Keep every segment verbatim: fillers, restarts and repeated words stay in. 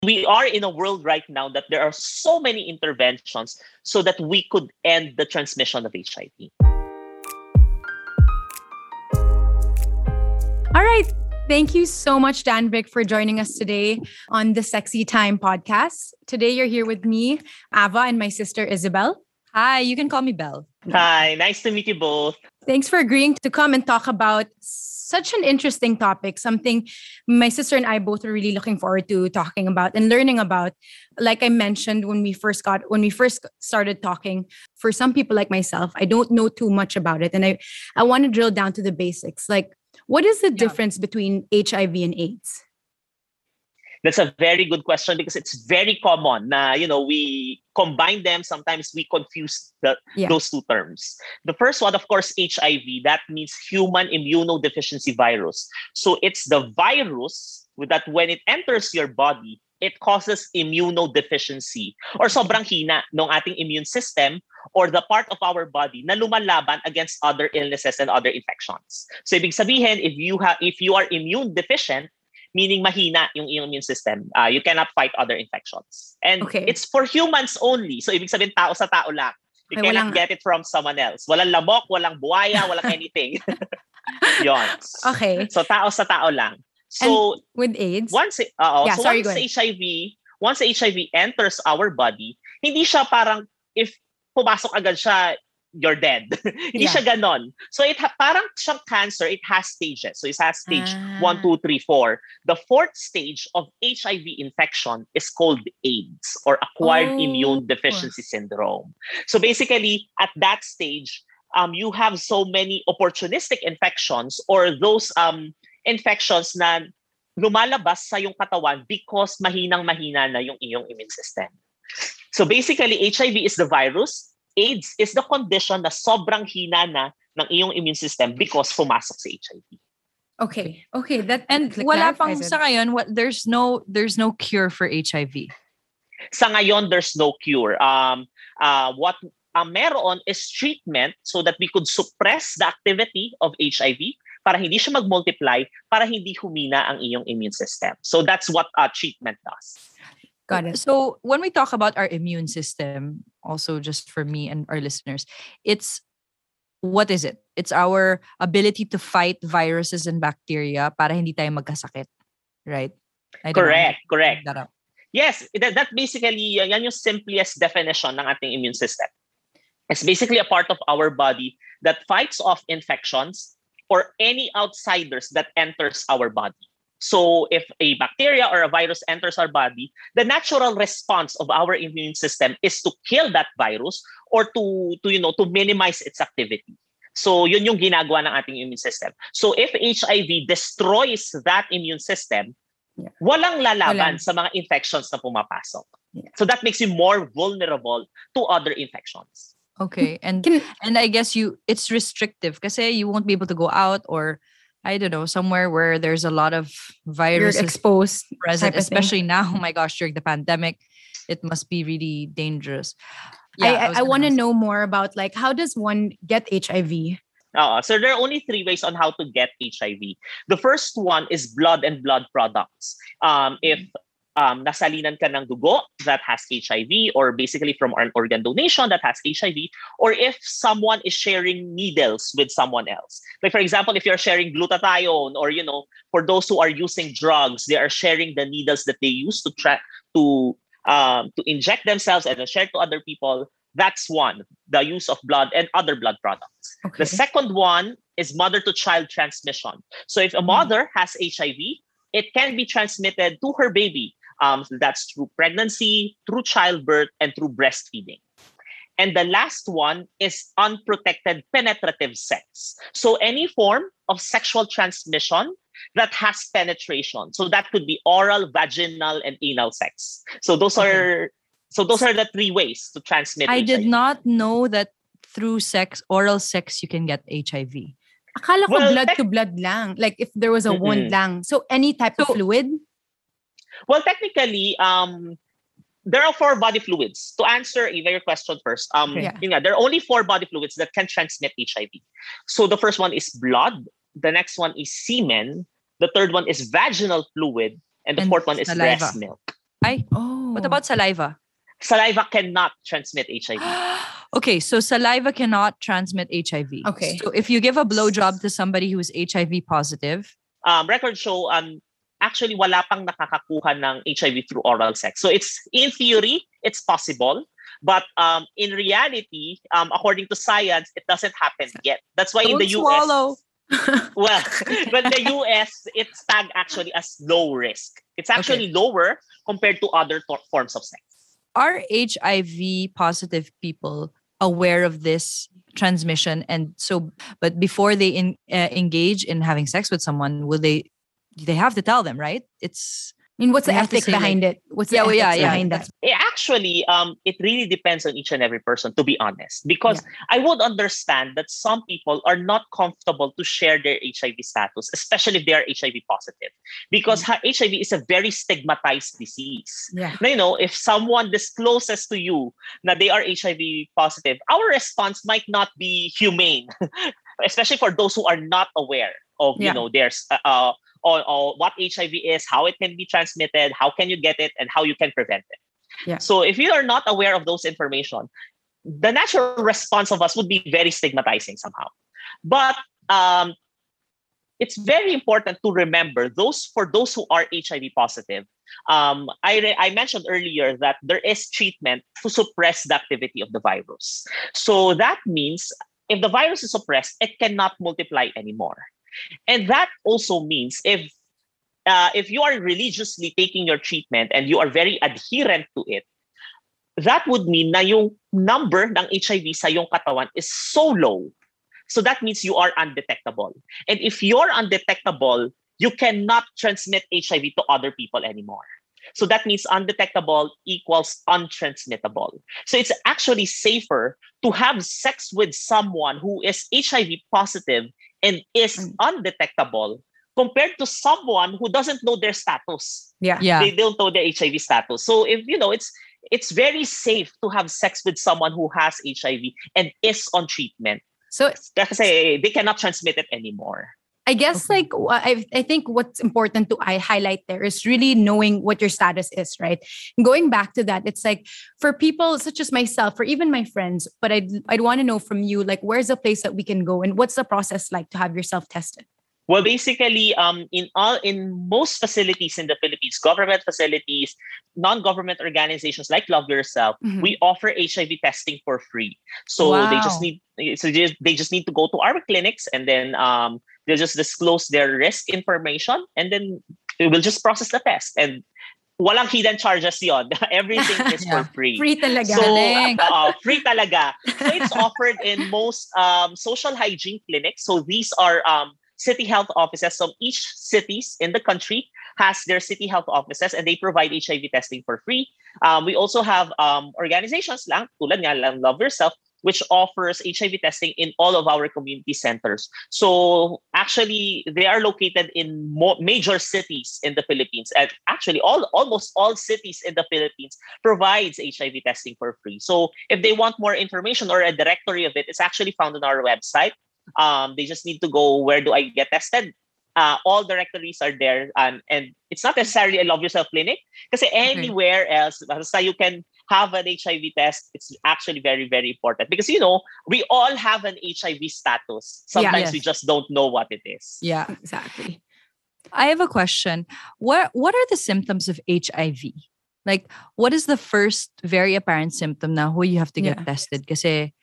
We are in a world right now that there are so many interventions so that we could end the transmission of H I V. All right. Thank you so much, Danvik, for joining us today on the Sexy Time podcast. Today, you're here with me, Ava, and my sister, Isabel. Hi, you can call me Belle. Hi, nice to meet you both. Thanks for agreeing to come and talk about such an interesting topic, something my sister and I both are really looking forward to talking about and learning about. Like I mentioned when we first got when we first started talking, for some people like myself, I don't know too much about it. And I, I want to drill down to the basics. Like, what is the yeah. difference between H I V and AIDS? That's a very good question because it's very common na, you know, we combine them. Sometimes we confuse the, yeah. those two terms. The first one, of course, H I V, that means human immunodeficiency virus. So it's the virus that when it enters your body, it causes immunodeficiency or sobrang hina ng ating immune system or the part of our body na lumalaban against other illnesses and other infections. So ibig sabihin, if you have, if you are immune deficient, meaning mahina yung iyong immune system, uh, you cannot fight other infections. And okay. it's for humans only. So ibig sabihin, tao sa tao lang. You okay, cannot walang... get it from someone else. Walang lamok, walang buhaya, walang anything. Yon. Okay. So tao sa tao lang. So and with AIDS? Once, uh, yeah, so sorry, once H I V, once H I V enters our body, hindi siya parang if pumasok agad siya, you're dead. Hindi yeah. siya ganon. So it ha- parang siyang cancer, it has stages. So it has stage ah. one, two, three, four. The fourth stage of H I V infection is called AIDS or acquired oh. immune deficiency syndrome. So basically, at that stage, um, you have so many opportunistic infections or those um infections na lumalabas sa yung katawan because mahinang-mahina na yung iyong immune system. So basically, H I V is the virus. AIDS is the condition na sobrang hina na ng iyong immune system because pumasok sa H I V. Okay. Okay. That and wala pang sa ngayon, what there's no there's no cure for H I V. Sa ngayon, there's no cure. Um uh what uh, meron is treatment so that we could suppress the activity of H I V para hindi siya mag-multiply, para hindi humina ang iyong immune system. So that's what uh, treatment does. Got it. So when we talk about our immune system, also just for me and our listeners, it's, what is it? It's our ability to fight viruses and bacteria para hindi tayo magkasakit, right? I correct, know. correct. That yes, that, that basically, yan yung simplest definition ng ating immune system. It's basically a part of our body that fights off infections or any outsiders that enters our body. So if a bacteria or a virus enters our body, the natural response of our immune system is to kill that virus or to, to you know, to minimize its activity. So yun yung ginagawa ng ating immune system. So if H I V destroys that immune system, yeah. walang lalaban walang. sa mga infections na pumapasok. Yeah. So that makes you more vulnerable to other infections. Okay. And and I guess you it's restrictive kasi you won't be able to go out or I don't know, somewhere where there's a lot of viruses You're exposed present, especially now. Oh my gosh, during the pandemic, it must be really dangerous. Yeah, I, I, I want to know more about like how does one get H I V? Uh, so there are only three ways on how to get H I V. The first one is blood and blood products. Um, if um, nasalinan ka ng dugo that has H I V, or basically from an organ donation that has H I V, or if someone is sharing needles with someone else. Like for example, if you're sharing glutathione, or you know, for those who are using drugs, they are sharing the needles that they use to try to um, to inject themselves and then share to other people. That's one, the use of blood and other blood products. Okay. The second one is mother-to-child transmission. So if a mother has H I V, it can be transmitted to her baby. Um, that's through pregnancy, through childbirth, and through breastfeeding. And the last one is unprotected penetrative sex. So any form of sexual transmission that has penetration. So that could be oral, vaginal, and anal sex. So those okay. are so those are the three ways to transmit I H I V. did not know that through sex, oral sex, you can get H I V. Akala ko well, blood te- to blood lang. Like if there was a mm-hmm. wound lang. So any type so, of fluid? Well, technically, um, there are four body fluids. To answer Eva, your question first, um, yeah. you know, there are only four body fluids that can transmit H I V. So the first one is blood. The next one is semen. The third one is vaginal fluid. And the and fourth one is saliva. breast milk. Ay, Oh. what about saliva? Saliva cannot transmit H I V. Okay, so saliva cannot transmit H I V. Okay. So if you give a blowjob to somebody who's H I V positive, Um, records show um, actually wala pang nakakakuha ng H I V through oral sex. So it's in theory, it's possible. But um, in reality, um, according to science, it doesn't happen yet. That's why don't in the U S, swallow. well, but the U S, it's tagged actually as low risk. It's actually Okay. lower compared to other to- forms of sex. Are H I V positive people aware of this transmission? And so, but before they in, uh, engage in having sex with someone, will they? They have to tell them, right? It's I mean, what's the They have to ethic say, like- behind it? What's the Yeah, well, ethics yeah, yeah. behind that? Eh, actually, um, it really depends on each and every person, to be honest. Because I would understand that some people are not comfortable to share their H I V status, especially if they are H I V positive. Because ha- H I V is a very stigmatized disease. Yeah. Now, you know, if someone discloses to you that they are H I V positive, our response might not be humane, especially for those who are not aware of, Yeah. you know, their uh, uh, or, or what H I V is, how it can be transmitted, how can you get it, and how you can prevent it. Yeah. So if you are not aware of those information, the natural response of us would be very stigmatizing somehow. But um, it's very important to remember those for those who are H I V positive. Um, I, re- I mentioned earlier that there is treatment to suppress the activity of the virus. So that means if the virus is suppressed, it cannot multiply anymore. And that also means if uh, if you are religiously taking your treatment and you are very adherent to it, that would mean na yung number ng H I V sa iyong katawan is so low. So that means you are undetectable. And if you're undetectable, you cannot transmit H I V to other people anymore. So that means undetectable equals untransmittable. So it's actually safer to have sex with someone who is H I V positive and is undetectable compared to someone who doesn't know their status. Yeah. yeah. They don't know their H I V status. So if you know, it's it's very safe to have sex with someone who has H I V and is on treatment. So Kasi they cannot transmit it anymore. I guess Okay. like wha- I I think what's important to I highlight there is really knowing what your status is, right? Going back to that, it's like for people such as myself, or even my friends, but I'd I'd want to know from you, like where's a place that we can go and what's the process like to have yourself tested? Well, basically, um, in all in most facilities in the Philippines, government facilities, non-government organizations like Love Yourself, Mhm. we offer H I V testing for free. So they just Wow. need so they just, they just need to go to our clinics and then um, they'll just disclose their risk information and then we will just process the test. And walang hidden charges yon. Everything is Yeah. for free. Free talaga. So, Galing. uh, free talaga. So it's offered in most um, social hygiene clinics. So these are um, city health offices. So each cities in the country has their city health offices and they provide H I V testing for free. Um, we also have um, organizations lang, tulad nga lang Love Yourself, which offers H I V testing in all of our community centers. So actually, they are located in mo- major cities in the Philippines. And actually, all almost all cities in the Philippines provides H I V testing for free. So if they want more information or a directory of it, it's actually found on our website. Um, they just need to go, where do I get tested? Uh, all directories are there. Um, and it's not necessarily a Love Yourself clinic. Because anywhere else, basta you can have an H I V test, it's actually very, very important. Because, you know, we all have an H I V status. Sometimes Yes. we just don't know what it is. Yeah. Exactly. I have a question. What What are the symptoms of H I V? Like, what is the first very apparent symptom na who you have to get Yeah. tested? Kasi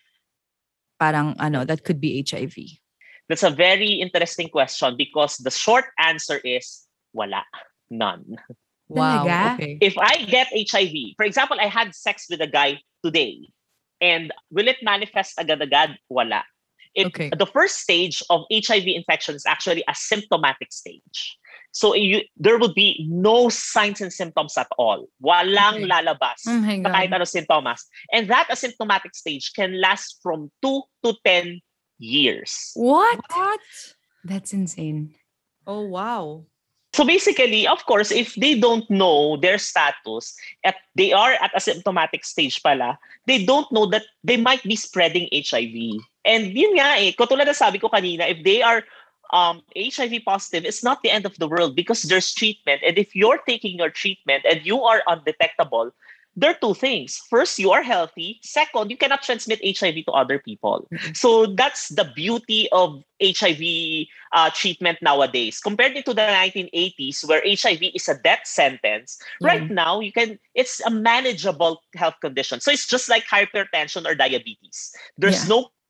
parang ano, that could be H I V. That's a very interesting question because the short answer is wala. None. Wow. Talaga? Okay. If I get H I V, for example, I had sex with a guy today, and will it manifest agad-agad? Wala. It, Okay. The first stage of H I V infection is actually a symptomatic stage. So you, there will be no signs and symptoms at all. Walang Okay. lalabas Oh my na kahit God. ano symptoms. And that asymptomatic stage can last from two to ten years. What? What? That's insane. Oh, wow. So basically, of course, if they don't know their status, at they are at a symptomatic stage pala, they don't know that they might be spreading H I V. And yun nga eh, katulad na sabi ko kanina, if they are um, H I V positive is not the end of the world because there's treatment. And if you're taking your treatment and you are undetectable, there are two things. First, you are healthy. Second, you cannot transmit H I V to other people. So that's the beauty of H I V uh, treatment nowadays. Compared to the nineteen eighties, where H I V is a death sentence, Yeah. right now you can. It's a manageable health condition. So it's just like hypertension or diabetes. There's Yeah. no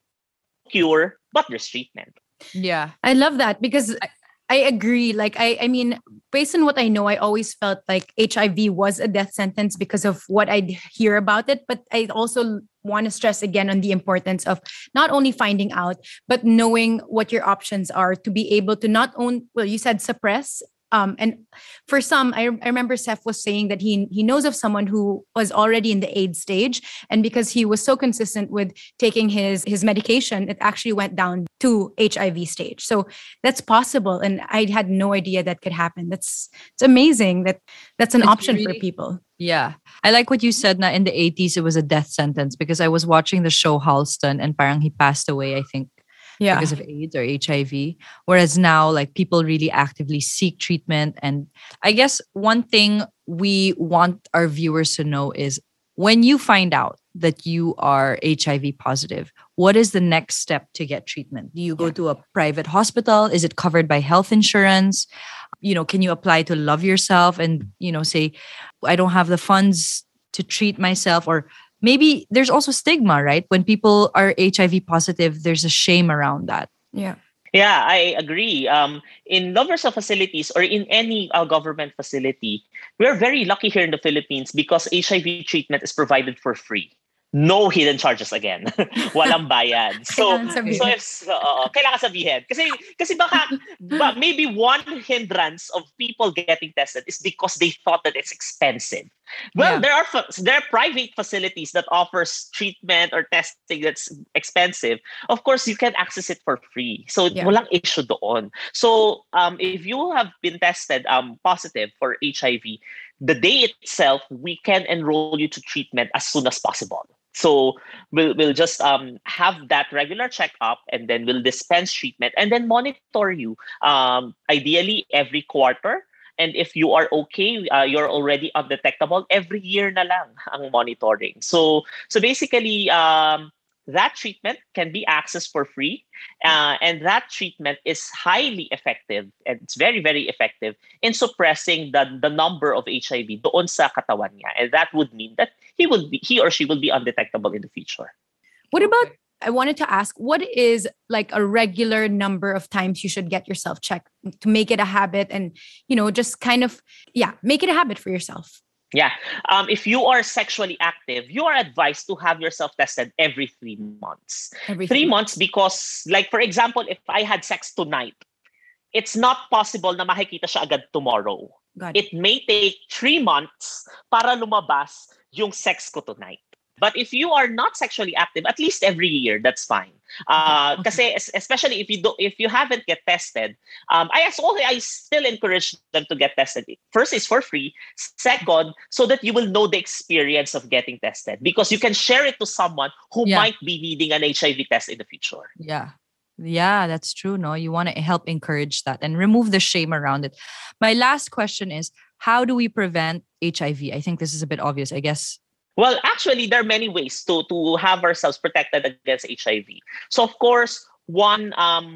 cure, but there's treatment. Yeah. I love that because I, I agree. Like I, I mean, based on what I know, I always felt like H I V was a death sentence because of what I hear about it. But I also want to stress again on the importance of not only finding out, but knowing what your options are to be able to not own. Well, you said suppress. Um, and for some, I, I remember Seth was saying that he he knows of someone who was already in the AIDS stage, and because he was so consistent with taking his his medication, it actually went down to H I V stage. So that's possible, and I had no idea that could happen. That's it's amazing that that's an It's option for really- people. Yeah. I like what you said na in the eighties it was a death sentence because I was watching the show Halston and parang he passed away, I think, Yeah, because of AIDS or H I V. Whereas now, like people really actively seek treatment. And I guess one thing we want our viewers to know is when you find out that you are H I V positive, what is the next step to get treatment? Do you go Yeah. to a private hospital? Is it covered by health insurance? You know, can you apply to Love Yourself and, you know, say, I don't have the funds to treat myself? Or maybe there's also stigma, right? When people are H I V positive, there's a shame around that. yeah, Yeah, I agree. Um, in Love Yourself facilities or in any uh, government facility, we're very lucky here in the Philippines because H I V treatment is provided for free. No hidden charges again. Walang bayad. So, Kailangan sabihin. so if, so, oo, kailangan sabihin. Kasi, kasi baka, ba, maybe one hindrance of people getting tested is because they thought that it's expensive. Well, Yeah. there are fa- there are private facilities that offers treatment or testing that's expensive. Of course, you can access it for free. So Yeah. walang issue doon. So um, if you have been tested um, positive for H I V, the day itself, we can enroll you to treatment as soon as possible. So we'll we'll just um, have that regular checkup and then we'll dispense treatment and then monitor you. Um, ideally every quarter. And if you are okay, uh, you're already undetectable, every year na lang ang monitoring. So so basically, um, that treatment can be accessed for free. Uh, and that treatment is highly effective and it's very, very effective in suppressing the, the number of H I V doon sa katawan niya. And that would mean that he will be, he or she will be undetectable in the future. What about? I wanted to ask, what is like a regular number of times you should get yourself checked to make it a habit, and you know, just kind of yeah, make it a habit for yourself. Yeah. Um, if you are sexually active, you are advised to have yourself tested every three months. Every Three months because, like, for example, if I had sex tonight, it's not possible na makikita siya agad tomorrow. Got it. It may take three months para lumabas yung sex ko tonight. But if you are not sexually active, at least every year, that's fine. Uh, kasi es- especially if you do, if you haven't get tested, um, I as always, I still encourage them to get tested. First is for free. Second, so that you will know the experience of getting tested because you can share it to someone who Yeah. might be needing an H I V test in the future. Yeah. Yeah, that's true. No, you want to help encourage that and remove the shame around it. My last question is, how do we prevent H I V? I think this is a bit obvious, I guess. Well, actually, there are many ways to to have ourselves protected against H I V. So, of course, one um,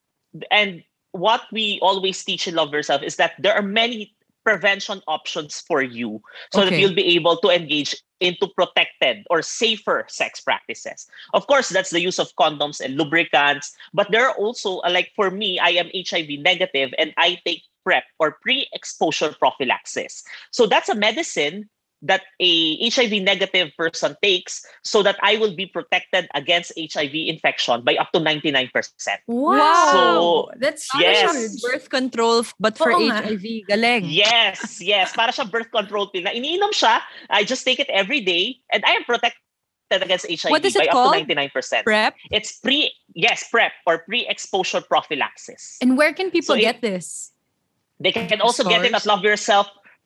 and what we always teach in Love Yourself is that there are many prevention options for you, so that Okay. you'll be able to engage into protected or safer sex practices. Of course, that's the use of condoms and lubricants. But there are also, uh, like for me, I am H I V negative and I take PrEP or pre-exposure prophylaxis. So that's a medicine that a H I V negative person takes so that I will be protected against H I V infection by up to ninety-nine percent. Wow, So, that's yes. huge. Birth control, f- but for Oo nga. H I V, galing. Yes, yes. Para siya birth control pill na iniinom siya. I just take it every day and I am protected against H I V What is by it up called? to ninety-nine percent. PrEP? It's pre, yes, PrEP or pre-exposure prophylaxis. And where can people So it- get this? They can also get it at Stores? Love Yourself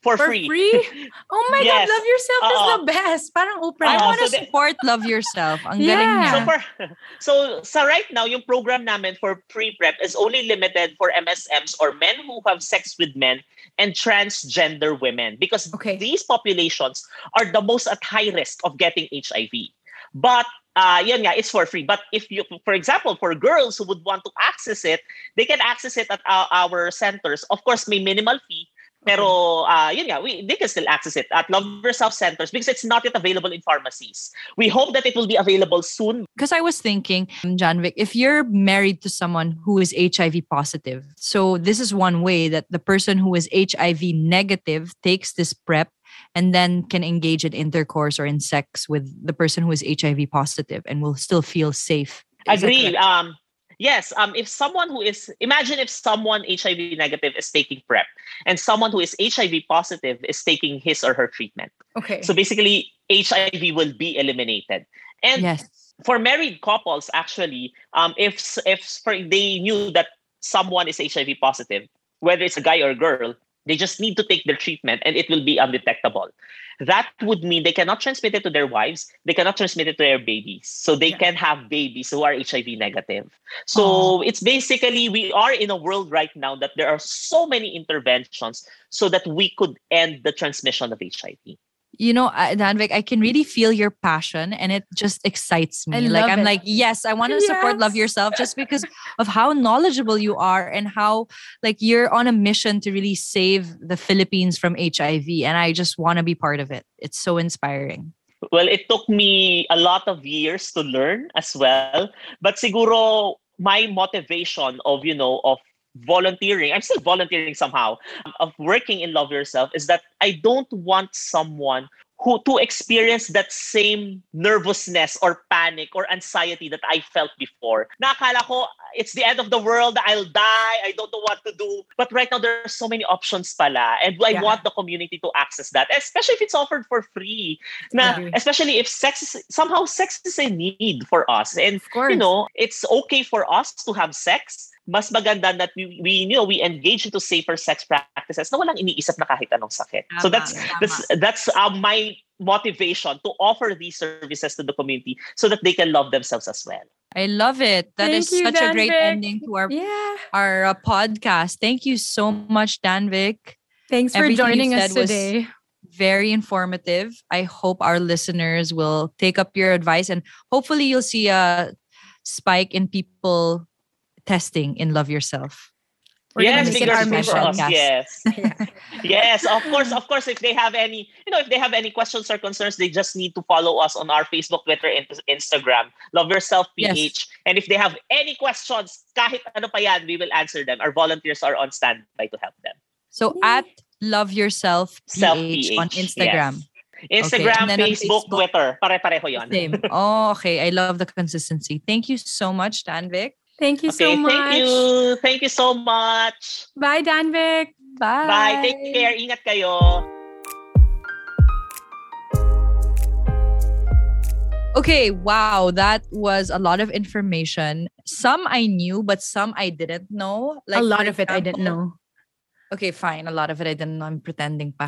for, For free. free? Oh my Yes. God, Love Yourself is Oo. the best. Parang Oprah. I Oo, want to so the- support Love Yourself. Ang galing Yeah. niya. So for so sa right now, yung program namin for pre-prep is only limited for M S Ms or men who have sex with men and transgender women because Okay. these populations are the most at high risk of getting H I V. But uh, yun nga, it's for free. But if you, for example, for girls who would want to access it, they can access it at our, our centers. Of course, may minimal fee. Pero, uh, yun nga, we, they can still access it at Love Yourself centers because it's not yet available in pharmacies. We hope that it will be available soon. Because I was thinking, Janvic, if you're married to someone who is H I V positive, so this is one way that the person who is H I V negative takes this PrEP and then can engage in intercourse or in sex with the person who is H I V positive and will still feel safe. Is that Agree. correct? Um, yes. Um, if someone who is, imagine if someone H I V negative is taking PrEP and someone who is H I V positive is taking his or her treatment. Okay. So basically, H I V will be eliminated. And Yes. for married couples, actually, um, if if for, they knew that someone is H I V positive, whether it's a guy or a girl, they just need to take their treatment and it will be undetectable. That would mean they cannot transmit it to their wives. They cannot transmit it to their babies. So they Yeah. can have babies who are H I V negative. So Aw. it's basically, we are in a world right now that there are so many interventions so that we could end the transmission of H I V. You know, uh, Danvik, I can really feel your passion and it just excites me. I like love I'm it. like, yes, I want to support Love Yes. Yourself just because of how knowledgeable you are and how like you're on a mission to really save the Philippines from H I V. And I just want to be part of it. It's so inspiring. Well, it took me a lot of years to learn as well. But siguro my motivation of, you know, of volunteering, I'm still volunteering somehow, of working in Love Yourself is that I don't want someone who to experience that same nervousness or panic or anxiety that I felt before. Nakakala ko, it's the end of the world, I'll die, I don't know what to do. But right now, there are so many options pala. And I Yeah. want the community to access that, especially if it's offered for free. Na, Agree. especially if sex is, somehow sex is a need for us. And, Of course. you know, it's okay for us to have sex. Mas maganda that we, we you know we engage into safer sex practices na walang iniisip na kahit anong sakit. So Tama, that's tama. that's that's uh, my motivation to offer these services to the community so that they can love themselves as well. I love it. That is Thank you, such a great Danvik. ending to our Yeah. our uh, podcast. Thank you so much, Danvik. Thanks for Everything you joining us said was- today. Very informative. I hope our listeners will take up your advice and hopefully you'll see a spike in people testing in Love Yourself. We're gonna yes, make it bigger our space for us. mission. Yes. Yeah. Yes, of course, of course. If they have any, you know, if they have any questions or concerns, they just need to follow us on our Facebook, Twitter, and Instagram, Love Yourself P H. Yes. And if they have any questions, kahit ano pa yan, we will answer them. Our volunteers are on standby to help them. So Yay. at Love Yourself P H, Self P H on Instagram. Yes. Instagram, and then on Facebook, Facebook, Twitter, pare-pareho yon. Same. Oh, okay. I love the consistency. Thank you so much, Danvik. Thank you Okay, so much. thank you. Thank you so much. Bye, Danvik. Bye. Bye. Take care. Ingat kayo. Okay, wow, that was a lot of information. Some I knew, but some I didn't know. A lot for of it I didn't example- know. Okay, fine. A lot of it I didn't know. I'm pretending pa.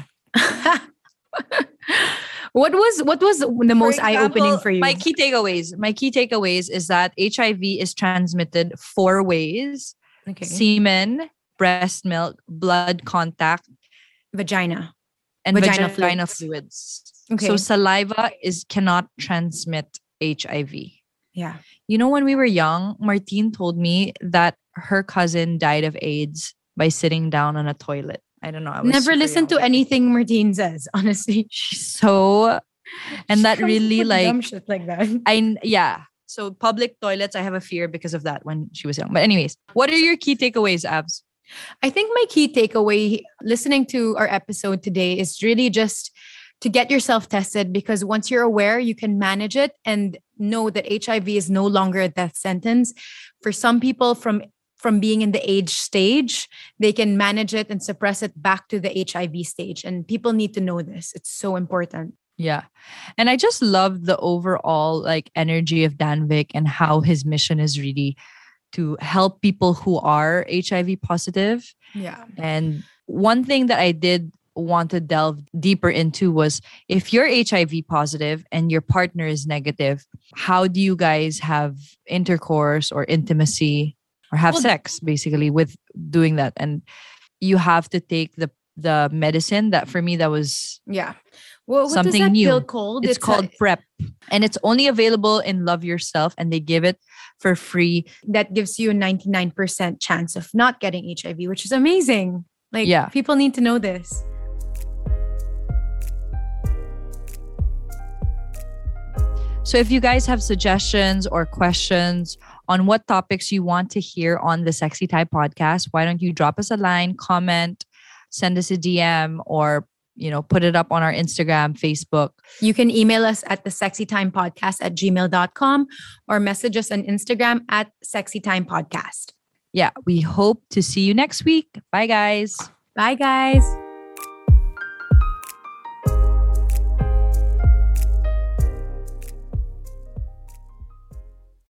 What was what was the most For eye-opening example, for you? My key takeaways. My key takeaways is that H I V is transmitted four ways: Okay. semen, breast milk, blood contact, Vagina. and Vagina vagina, fluids. fluids. Okay. So saliva is cannot transmit H I V. Yeah. You know, when we were young, Martine told me that her cousin died of AIDS by sitting down on a toilet. I don't know. I was Never super listen young to then. anything Martine says, honestly. She's so, and She that comes really with dumb like shit like that. I yeah. So public toilets, I have a fear because of that when she was young. But anyways, what are your key takeaways, Abs? I think my key takeaway listening to our episode today is really just to get yourself tested, because once you're aware, you can manage it and know that H I V is no longer a death sentence. For some people from from being in the age stage, they can manage it and suppress it back to the H I V stage. And people need to know this. It's so important. Yeah. And I just love the overall like energy of Danvik and how his mission is really to help people who are H I V positive. Yeah. And one thing that I did want to delve deeper into was, if you're H I V positive and your partner is negative, how do you guys have intercourse or intimacy or have Well, sex basically with doing that? And you have to take the the medicine that, for me, that was Yeah. Well, what something does that new. pill called? It's, a- called PrEP, and it's only available in Love Yourself, and they give it for free. that gives you a ninety-nine percent chance of not getting H I V, which is amazing. Like, Yeah. people need to know this. So if you guys have suggestions or questions on what topics you want to hear on the Sexy Time podcast, why don't you drop us a line, comment, send us a D M, or, you know, put it up on our Instagram, Facebook. You can email us at the sexy time podcast at gmail dot com or message us on Instagram at sexy time podcast. Yeah, we hope to see you next week. Bye, guys. Bye, guys.